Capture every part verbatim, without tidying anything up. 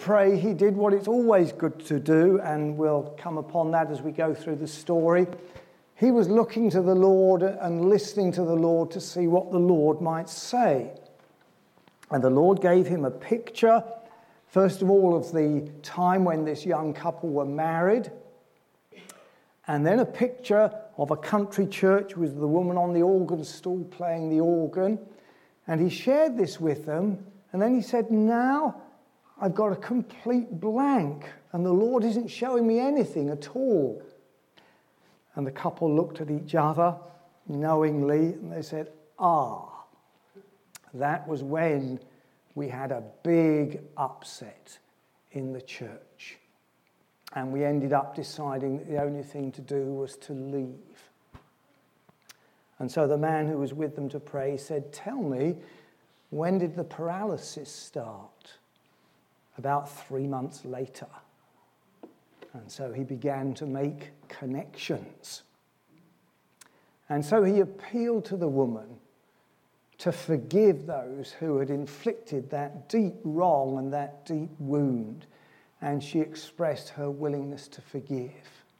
pray, he did what it's always good to do, and we'll come upon that as we go through the story. He was looking to the Lord and listening to the Lord to see what the Lord might say. And the Lord gave him a picture, first of all, of the time when this young couple were married, and then a picture of a country church with the woman on the organ stool playing the organ. And he shared this with them, and then he said, now I've got a complete blank, and the Lord isn't showing me anything at all. And the couple looked at each other knowingly, and they said, ah, that was when we had a big upset in the church. And we ended up deciding that the only thing to do was to leave. And so the man who was with them to pray said, tell me, when did the paralysis start? About three months later. And so he began to make connections. And so he appealed to the woman to forgive those who had inflicted that deep wrong and that deep wound. And she expressed her willingness to forgive.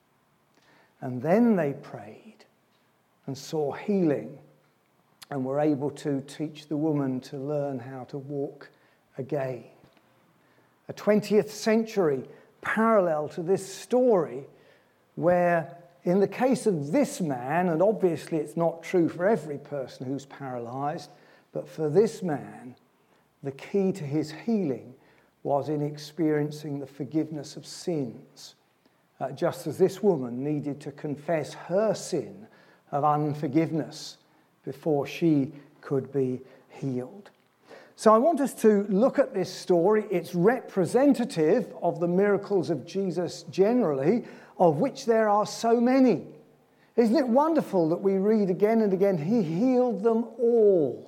And then they prayed and saw healing and were able to teach the woman to learn how to walk again. A twentieth century parallel to this story, where in the case of this man, and obviously it's not true for every person who's paralyzed, but for this man, the key to his healing was in experiencing the forgiveness of sins, uh, just as this woman needed to confess her sin of unforgiveness before she could be healed. So I want us to look at this story. It's representative of the miracles of Jesus generally, of which there are so many. Isn't it wonderful that we read again and again, he healed them all.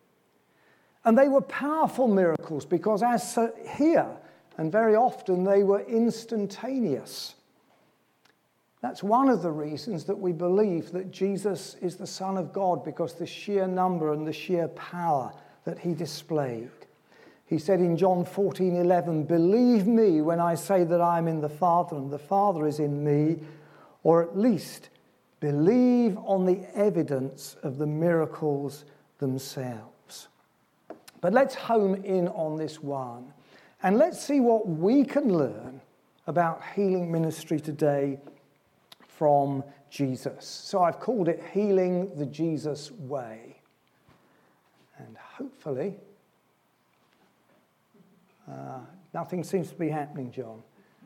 And they were powerful miracles because as here, and very often they were instantaneous. That's one of the reasons that we believe that Jesus is the Son of God, because the sheer number and the sheer power that he displayed. He said in John fourteen eleven, believe me when I say that I am in the Father and the Father is in me, or at least believe on the evidence of the miracles themselves. But let's home in on this one, and let's see what we can learn about healing ministry today from Jesus. So I've called it Healing the Jesus Way. And hopefully, uh, nothing seems to be happening, John.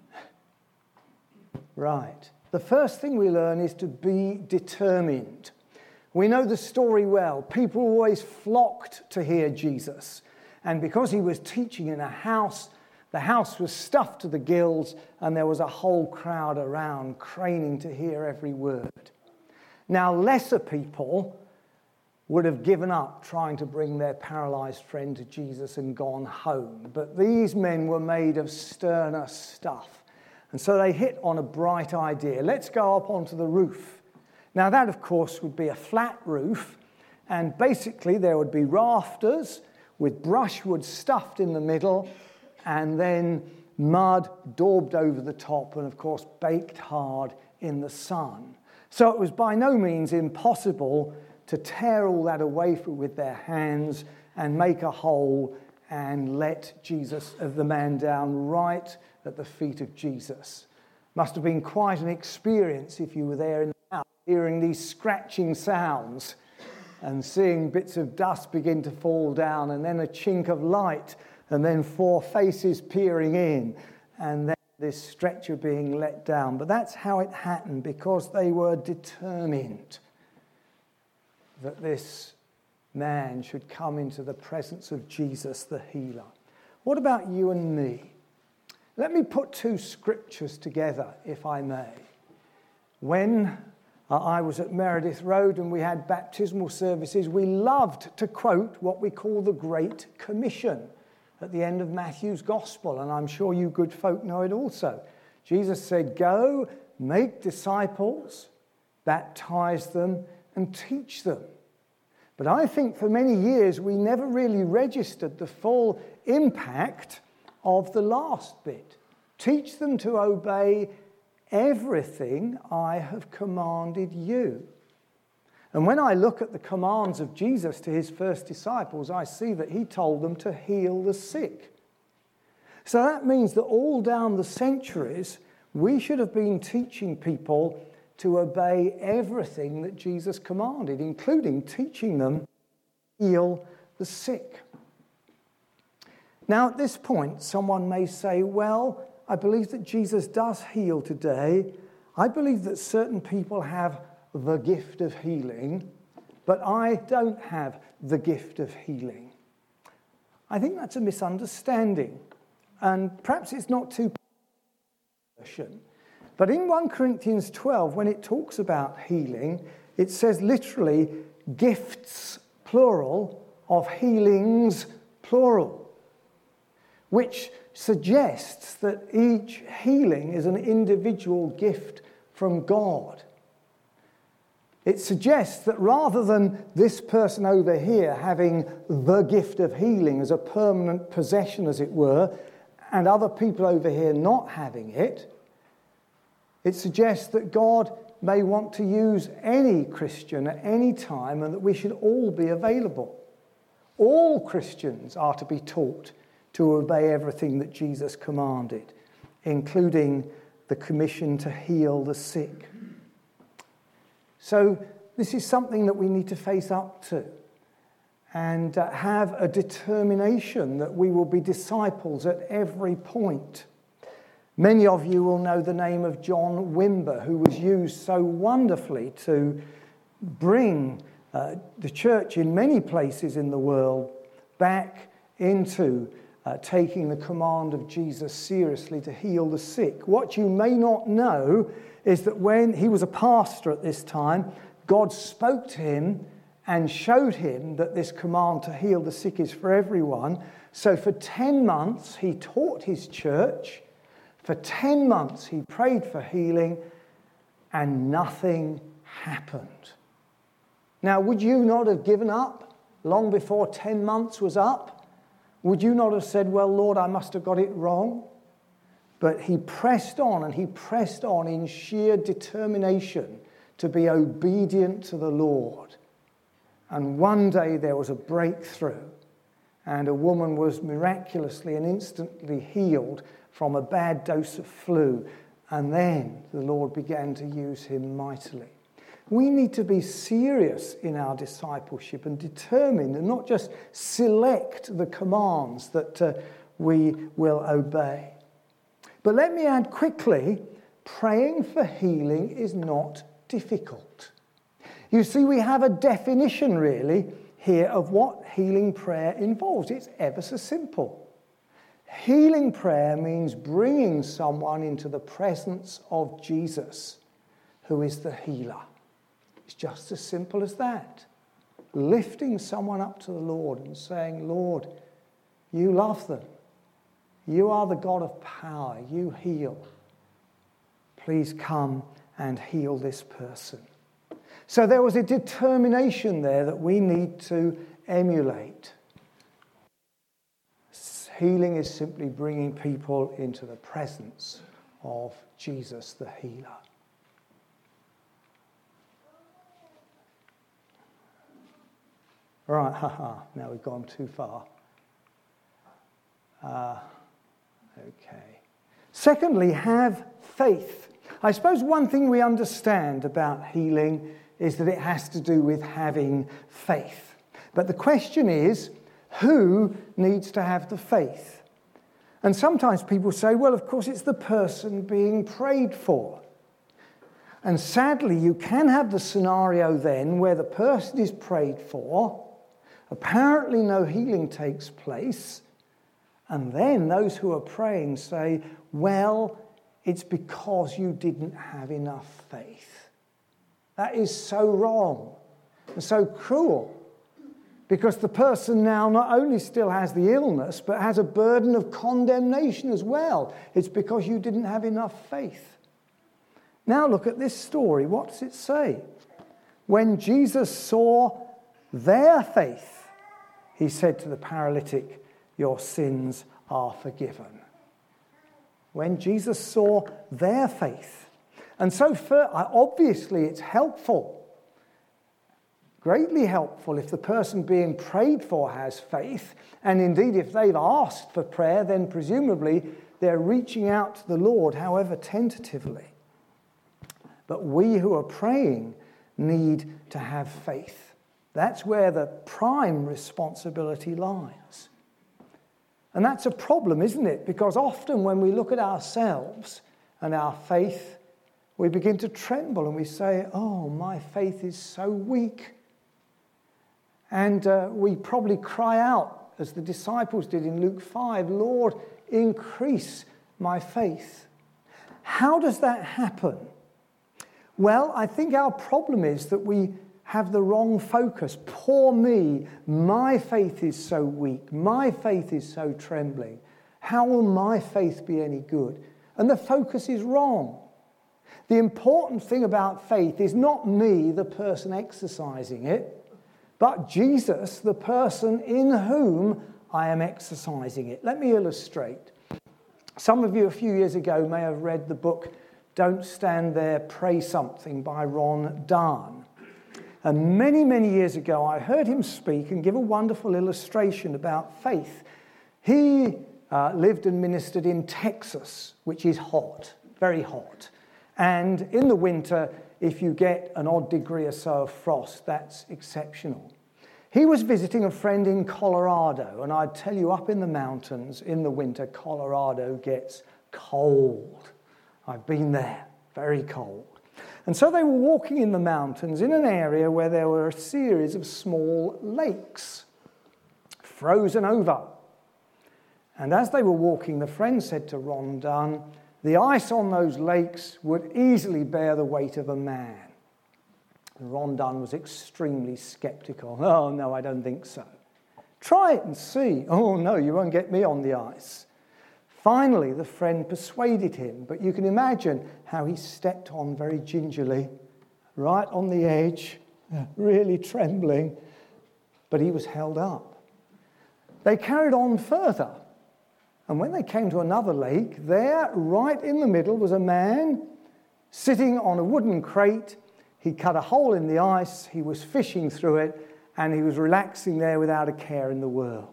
Right. The first thing we learn is to be determined. We know the story well. People always flocked to hear Jesus. And because he was teaching in a house, the house was stuffed to the gills, and there was a whole crowd around craning to hear every word. Now, lesser people would have given up trying to bring their paralyzed friend to Jesus and gone home. But these men were made of sterner stuff. And so they hit on a bright idea. Let's go up onto the roof. Now that, of course, would be a flat roof. And basically there would be rafters with brushwood stuffed in the middle, and then mud daubed over the top, and of course baked hard in the sun. So it was by no means impossible to tear all that away with their hands and make a hole and let Jesus, of the man down right at the feet of Jesus. Must have been quite an experience if you were there in the house, hearing these scratching sounds and seeing bits of dust begin to fall down, and then a chink of light, and then four faces peering in, and then this stretcher being let down. But that's how it happened, because they were determined that this man should come into the presence of Jesus, the healer. What about you and me? Let me put two scriptures together, if I may. When uh, I was at Meredith Road and we had baptismal services, we loved to quote what we call the Great Commission at the end of Matthew's Gospel, and I'm sure you good folk know it also. Jesus said, go, make disciples, baptize them, and teach them. But I think for many years we never really registered the full impact of the last bit. Teach them to obey everything I have commanded you. And when I look at the commands of Jesus to his first disciples, I see that he told them to heal the sick. So that means that all down the centuries, we should have been teaching people to obey everything that Jesus commanded, including teaching them to heal the sick. Now, at this point, someone may say, well, I believe that Jesus does heal today. I believe that certain people have the gift of healing, but I don't have the gift of healing. I think that's a misunderstanding, and perhaps it's not too but in First Corinthians twelve, when it talks about healing, it says literally gifts, plural, of healings, plural, which suggests that each healing is an individual gift from God. It suggests that rather than this person over here having the gift of healing as a permanent possession, as it were, and other people over here not having it, it suggests that God may want to use any Christian at any time and that we should all be available. All Christians are to be taught to obey everything that Jesus commanded, including the commission to heal the sick. So this is something that we need to face up to and uh, have a determination that we will be disciples at every point. Many of you will know the name of John Wimber, who was used so wonderfully to bring uh, the church in many places in the world back into uh, taking the command of Jesus seriously to heal the sick. What you may not know is that when he was a pastor at this time, God spoke to him and showed him that this command to heal the sick is for everyone. So for ten months, he taught his church. For ten months, he prayed for healing, and nothing happened. Now, would you not have given up long before ten months was up? Would you not have said, well, Lord, I must have got it wrong? But he pressed on, and he pressed on in sheer determination to be obedient to the Lord. And one day there was a breakthrough, and a woman was miraculously and instantly healed from a bad dose of flu, and then the Lord began to use him mightily. We need to be serious in our discipleship and determined and not just select the commands that uh, we will obey. But let me add quickly, praying for healing is not difficult. You see, we have a definition really here of what healing prayer involves. It's ever so simple. Healing prayer means bringing someone into the presence of Jesus, who is the healer. It's just as simple as that. Lifting someone up to the Lord and saying, Lord, you love them. You are the God of power. You heal. Please come and heal this person. So there was a determination there that we need to emulate. Healing is simply bringing people into the presence of Jesus, the healer. Right, haha, now we've gone too far. Uh, okay. Secondly, have faith. I suppose one thing we understand about healing is that it has to do with having faith. But the question is, who needs to have the faith? And sometimes people say, well, of course, it's the person being prayed for. And sadly, you can have the scenario then where the person is prayed for, apparently no healing takes place, and then those who are praying say, well, it's because you didn't have enough faith. That is so wrong and so cruel, because the person now not only still has the illness, but has a burden of condemnation as well. It's because you didn't have enough faith. Now look at this story. What does it say? When Jesus saw their faith, he said to the paralytic, your sins are forgiven. When Jesus saw their faith. And so for, obviously it's helpful, greatly helpful if the person being prayed for has faith, and indeed if they've asked for prayer, then presumably they're reaching out to the Lord, however tentatively. But we who are praying need to have faith. That's where the prime responsibility lies. And that's a problem, isn't it? Because often when we look at ourselves and our faith, we begin to tremble and we say, oh, my faith is so weak. And uh, we probably cry out, as the disciples did in Luke five, Lord, increase my faith. How does that happen? Well, I think our problem is that we have the wrong focus. Poor me, my faith is so weak, my faith is so trembling. How will my faith be any good? And the focus is wrong. The important thing about faith is not me, the person exercising it, but Jesus, the person in whom I am exercising it. Let me illustrate. Some of you a few years ago may have read the book Don't Stand There, Pray Something by Ron Dunn. And many, many years ago, I heard him speak and give a wonderful illustration about faith. He uh, lived and ministered in Texas, which is hot, very hot. And in the winter, if you get an odd degree or so of frost, that's exceptional. He was visiting a friend in Colorado, and I'd tell you, up in the mountains in the winter, Colorado gets cold. I've been there, very cold. And so they were walking in the mountains in an area where there were a series of small lakes, frozen over. And as they were walking, the friend said to Ron Dunn, the ice on those lakes would easily bear the weight of a man. And Ron Dunn was extremely skeptical. Oh, no, I don't think so. Try it and see. Oh, no, you won't get me on the ice. Finally, the friend persuaded him, but you can imagine how he stepped on very gingerly, right on the edge, really trembling, but he was held up. They carried on further, and when they came to another lake, there, right in the middle, was a man sitting on a wooden crate. He cut a hole in the ice, he was fishing through it, and he was relaxing there without a care in the world.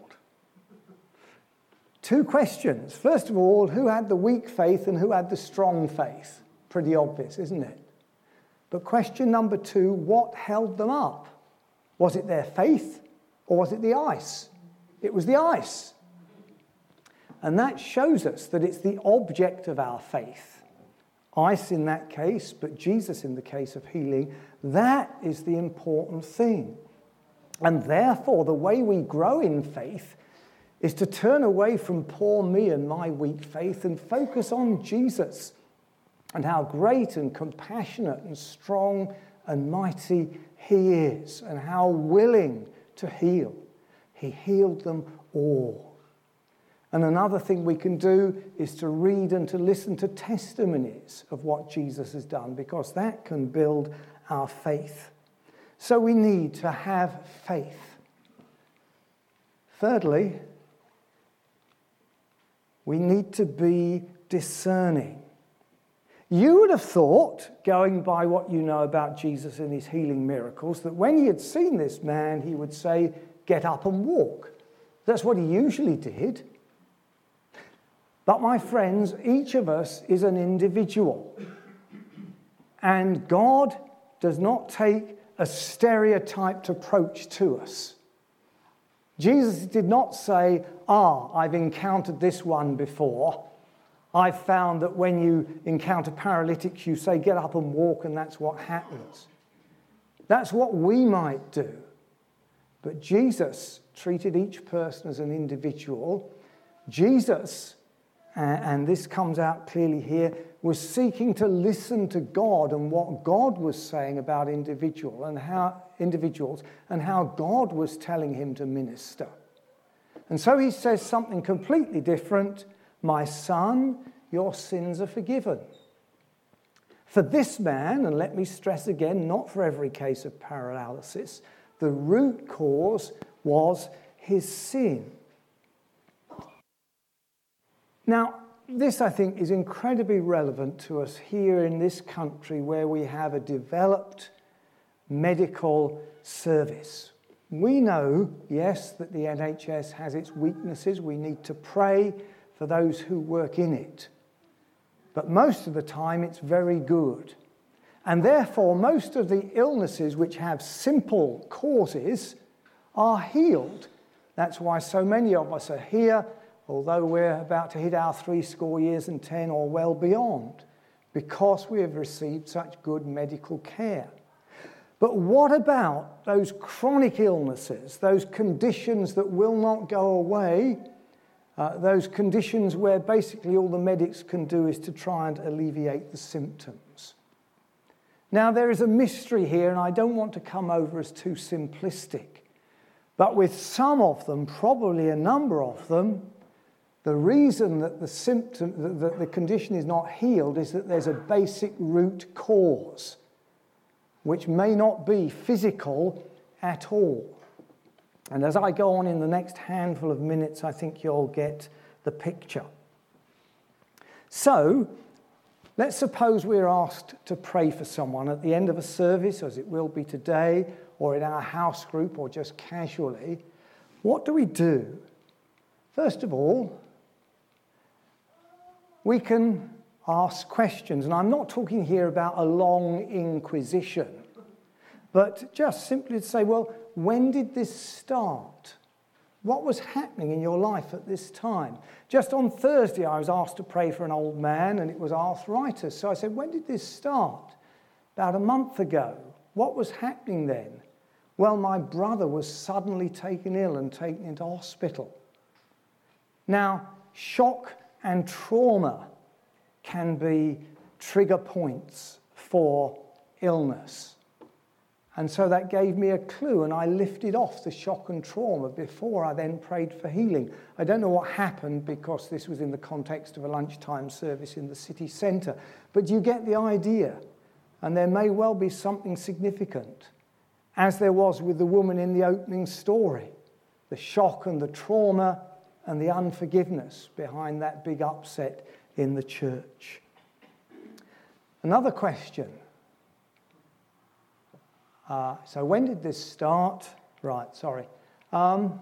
Two questions. First of all, who had the weak faith and who had the strong faith? Pretty obvious, isn't it? But question number two, what held them up? Was it their faith or was it the ice? It was the ice. And that shows us that it's the object of our faith. Ice in that case, but Jesus in the case of healing, that is the important thing. And therefore, the way we grow in faith is to turn away from poor me and my weak faith and focus on Jesus and how great and compassionate and strong and mighty he is and how willing to heal. He healed them all. And another thing we can do is to read and to listen to testimonies of what Jesus has done, because that can build our faith. So we need to have faith. Thirdly, we need to be discerning. You would have thought, going by what you know about Jesus and his healing miracles, that when he had seen this man, he would say, get up and walk. That's what he usually did. But my friends, each of us is an individual. And God does not take a stereotyped approach to us. Jesus did not say, ah, I've encountered this one before. I've found that when you encounter paralytics, you say, get up and walk, and that's what happens. That's what we might do. But Jesus treated each person as an individual. Jesus, and this comes out clearly here, was seeking to listen to God and what God was saying about individual and how individuals and how God was telling him to minister. And so he says something completely different. My son, your sins are forgiven. For this man, and let me stress again, not for every case of paralysis, the root cause was his sin. Now, this, I think, is incredibly relevant to us here in this country where we have a developed medical service. We know, yes, that the N H S has its weaknesses. We need to pray for those who work in it. But most of the time, it's very good. And therefore, most of the illnesses which have simple causes are healed. That's why so many of us are here, although we're about to hit our three score years and ten or well beyond, because we have received such good medical care. But what about those chronic illnesses, those conditions that will not go away, uh, those conditions where basically all the medics can do is to try and alleviate the symptoms? Now, there is a mystery here, and I don't want to come over as too simplistic, but with some of them, probably a number of them, the reason that the symptom, that the condition is not healed is that there's a basic root cause, which may not be physical at all. And as I go on in the next handful of minutes, I think you'll get the picture. So, let's suppose we're asked to pray for someone at the end of a service, as it will be today, or in our house group, or just casually. What do we do? First of all, we can ask questions. And I'm not talking here about a long inquisition, but just simply to say, well, when did this start? What was happening in your life at this time? Just on Thursday, I was asked to pray for an old man, and it was arthritis. So I said, when did this start? About a month ago. What was happening then? Well, my brother was suddenly taken ill and taken into hospital. Now, shock and trauma can be trigger points for illness. And so that gave me a clue, and I lifted off the shock and trauma before I then prayed for healing. I don't know what happened because this was in the context of a lunchtime service in the city centre, but you get the idea. And there may well be something significant, as there was with the woman in the opening story. The shock and the trauma and the unforgiveness behind that big upset in the church. Another question. Uh, so when did this start? Right, sorry. Um,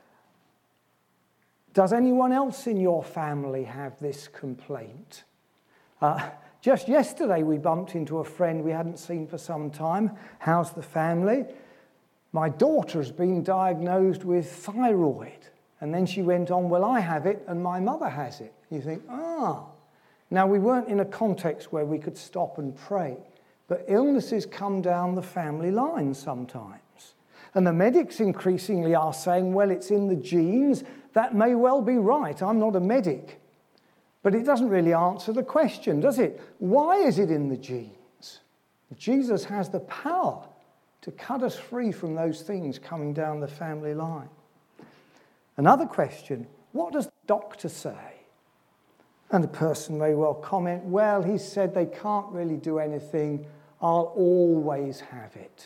does anyone else in your family have this complaint? Uh, just yesterday we bumped into a friend we hadn't seen for some time. How's the family? My daughter's been diagnosed with thyroid. And then she went on, well, I have it and my mother has it. You think, ah. Now, we weren't in a context where we could stop and pray. But illnesses come down the family line sometimes. And the medics increasingly are saying, well, it's in the genes. That may well be right. I'm not a medic. But it doesn't really answer the question, does it? Why is it in the genes? Jesus has the power to cut us free from those things coming down the family line. Another question, what does the doctor say? And the person may well comment, well, he said they can't really do anything. I'll always have it.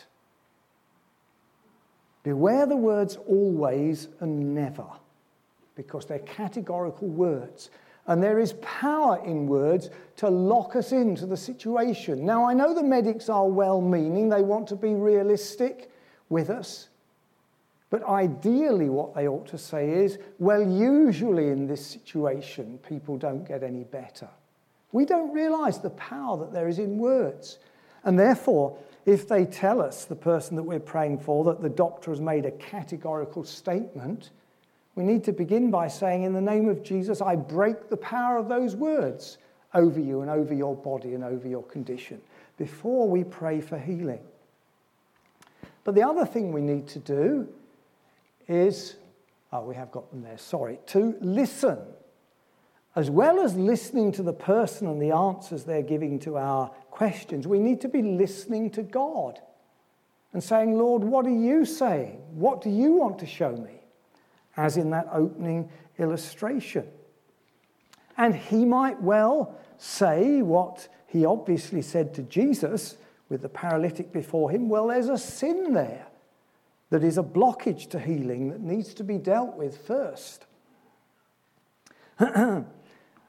Beware the words always and never, because they're categorical words. And there is power in words to lock us into the situation. Now, I know the medics are well-meaning. They want to be realistic with us. But ideally what they ought to say is, well, usually in this situation, people don't get any better. We don't realise the power that there is in words. And therefore, if they tell us, the person that we're praying for, that the doctor has made a categorical statement, we need to begin by saying, in the name of Jesus, I break the power of those words over you and over your body and over your condition, before we pray for healing. But the other thing we need to do is, oh, we have got them there, sorry, to listen. As well as listening to the person and the answers they're giving to our questions, we need to be listening to God and saying, Lord, what are you saying? What do you want to show me? As in that opening illustration. And he might well say what he obviously said to Jesus with the paralytic before him, well, there's a sin there that is a blockage to healing that needs to be dealt with first.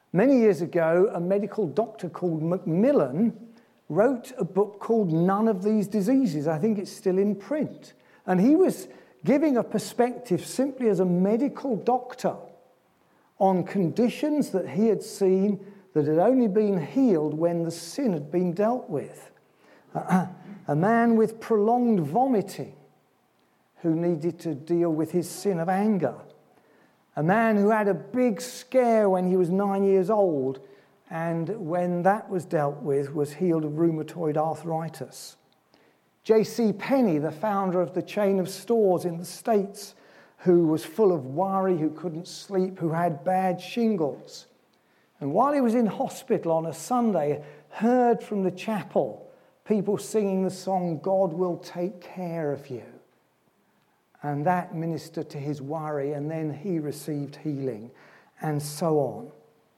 Many years ago, a medical doctor called Macmillan wrote a book called None of These Diseases. I think it's still in print. And he was giving a perspective simply as a medical doctor on conditions that he had seen that had only been healed when the sin had been dealt with. A man with prolonged vomiting who needed to deal with his sin of anger. A man who had a big scare when he was nine years old, and when that was dealt with, was healed of rheumatoid arthritis. J C Penney, the founder of the chain of stores in the States, who was full of worry, who couldn't sleep, who had bad shingles. And while he was in hospital on a Sunday, heard from the chapel people singing the song, "God will take care of you." And that ministered to his worry, and then he received healing, and so on.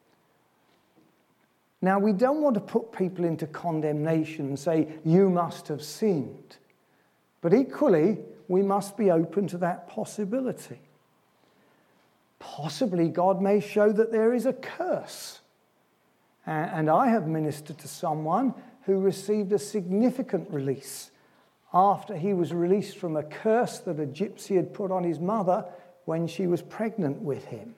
Now, we don't want to put people into condemnation and say, you must have sinned. But equally, we must be open to that possibility. Possibly God may show that there is a curse. And I have ministered to someone who received a significant release after he was released from a curse that a gypsy had put on his mother when she was pregnant with him.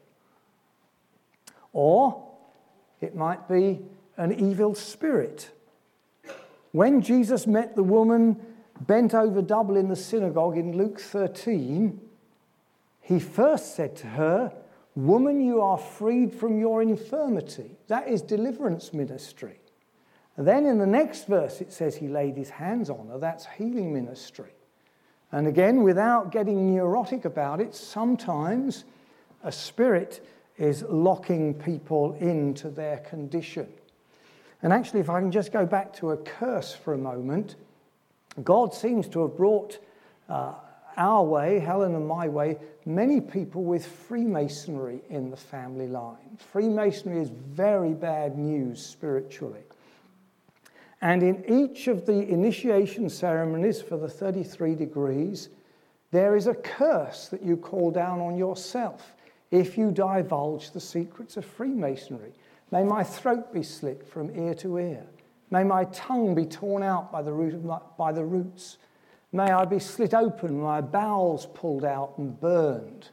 Or it might be an evil spirit. When Jesus met the woman bent over double in the synagogue in Luke thirteen, he first said to her, "Woman, you are freed from your infirmity." That is deliverance ministry. And then in the next verse it says he laid his hands on her. That's healing ministry. And again, without getting neurotic about it, sometimes a spirit is locking people into their condition. And actually, if I can just go back to a curse for a moment, God seems to have brought uh, our way, Helen and my way, many people with Freemasonry in the family line. Freemasonry is very bad news spiritually. And in each of the initiation ceremonies for the thirty-three degrees, there is a curse that you call down on yourself if you divulge the secrets of Freemasonry. May my throat be slit from ear to ear. May my tongue be torn out by the, root of my, by the roots. May I be slit open, my bowels pulled out and burned.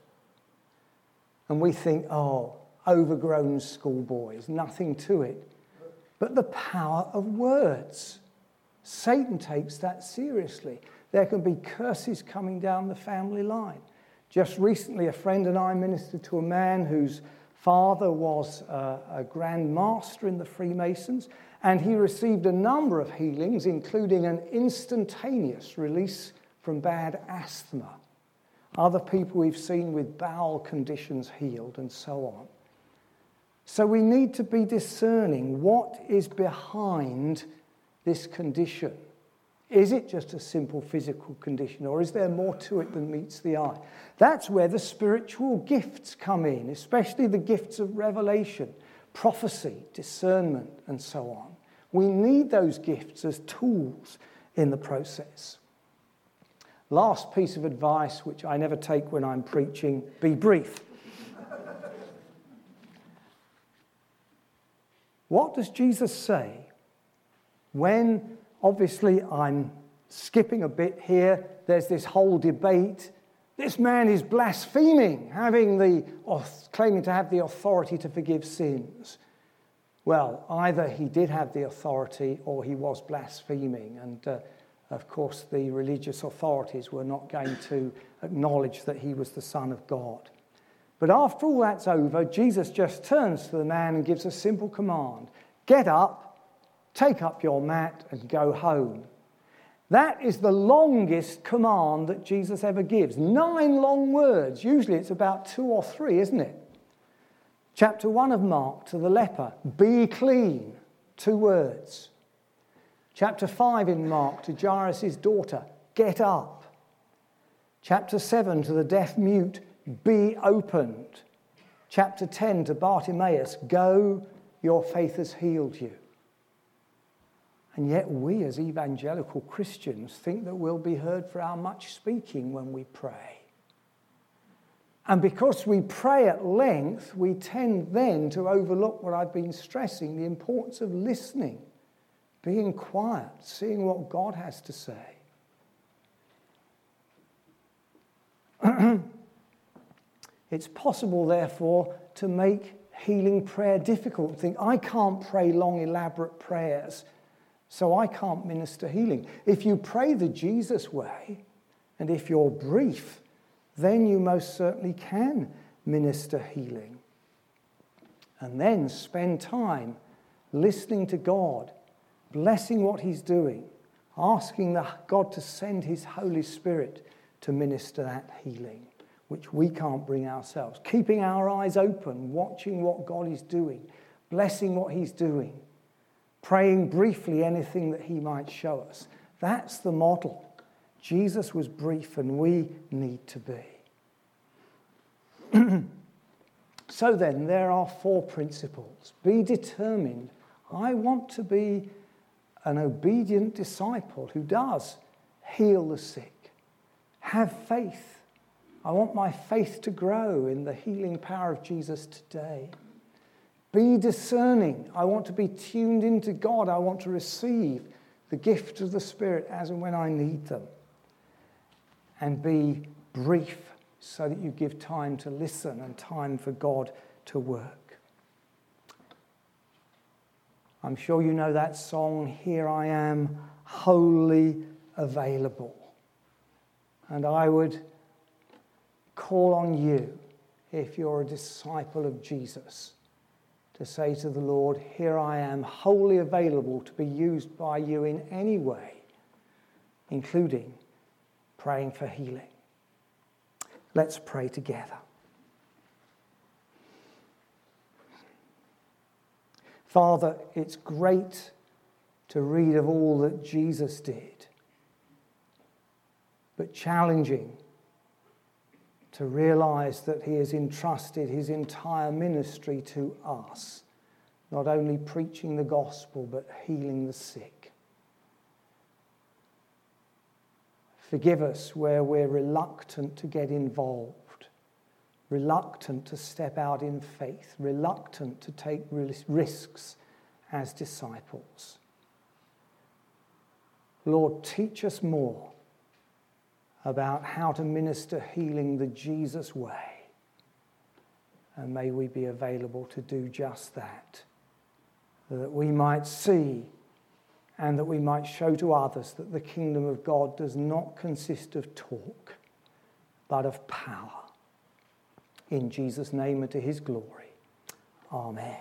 And we think, oh, overgrown schoolboys, nothing to it. But the power of words. Satan takes that seriously. There can be curses coming down the family line. Just recently, a friend and I ministered to a man whose father was a, a Grand Master in the Freemasons, and he received a number of healings, including an instantaneous release from bad asthma. Other people we've seen with bowel conditions healed, and so on. So we need to be discerning what is behind this condition. Is it just a simple physical condition, or is there more to it than meets the eye? That's where the spiritual gifts come in, especially the gifts of revelation, prophecy, discernment, and so on. We need those gifts as tools in the process. Last piece of advice, which I never take when I'm preaching, be brief. What does Jesus say when, obviously I'm skipping a bit here, there's this whole debate. This man is blaspheming, having the, or claiming to have the authority to forgive sins. Well, either he did have the authority or he was blaspheming. And uh, of course, the religious authorities were not going to acknowledge that he was the Son of God. But after all that's over, Jesus just turns to the man and gives a simple command. Get up, take up your mat, and go home. That is the longest command that Jesus ever gives. Nine long words. Usually it's about two or three, isn't it? Chapter one of Mark, to the leper, be clean. Two words. Chapter five in Mark, to Jairus' daughter, get up. Chapter seven, to the deaf mute, be opened. Chapter ten, to Bartimaeus, go, your faith has healed you. And yet we as evangelical Christians think that we'll be heard for our much speaking when we pray. And because we pray at length, we tend then to overlook what I've been stressing, the importance of listening, being quiet, seeing what God has to say. It's possible, therefore, to make healing prayer difficult. Think, I can't pray long, elaborate prayers, so I can't minister healing. If you pray the Jesus way, and if you're brief, then you most certainly can minister healing. And then spend time listening to God, blessing what he's doing, asking the, God to send his Holy Spirit to minister that healing, which we can't bring ourselves. Keeping our eyes open, watching what God is doing, blessing what he's doing, praying briefly anything that he might show us. That's the model. Jesus was brief, and we need to be. So then, there are four principles. Be determined. I want to be an obedient disciple who does heal the sick. Have faith. I want my faith to grow in the healing power of Jesus today. Be discerning. I want to be tuned into God. I want to receive the gift of the Spirit as and when I need them. And be brief, so that you give time to listen and time for God to work. I'm sure you know that song, Here I Am, Wholly Available. And I would call on you, if you're a disciple of Jesus, to say to the Lord, here I am, wholly available to be used by you in any way, including praying for healing. Let's pray together. Father, it's great to read of all that Jesus did, but challenging to realize that he has entrusted his entire ministry to us, not only preaching the gospel, but healing the sick. Forgive us where we're reluctant to get involved, reluctant to step out in faith, reluctant to take risks as disciples. Lord, teach us more about how to minister healing the Jesus way. And may we be available to do just that, that we might see and that we might show to others that the kingdom of God does not consist of talk, but of power. In Jesus' name and to his glory. Amen.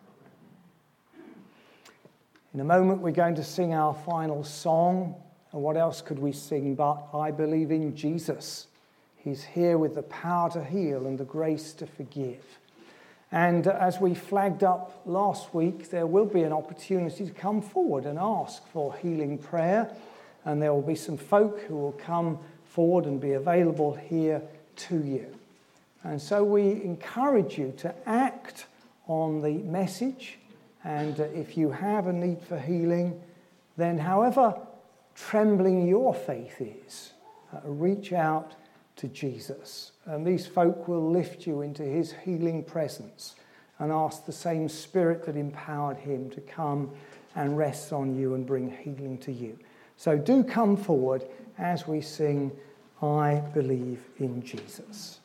In a moment we're going to sing our final song. And what else could we sing but I believe in Jesus? He's here with the power to heal and the grace to forgive. And as we flagged up last week, there will be an opportunity to come forward and ask for healing prayer. And there will be some folk who will come forward and be available here to you. And so we encourage you to act on the message. And if you have a need for healing, then however trembling your faith is, uh, reach out to Jesus. And these folk will lift you into his healing presence and ask the same Spirit that empowered him to come and rest on you and bring healing to you. So do come forward as we sing, I Believe in Jesus.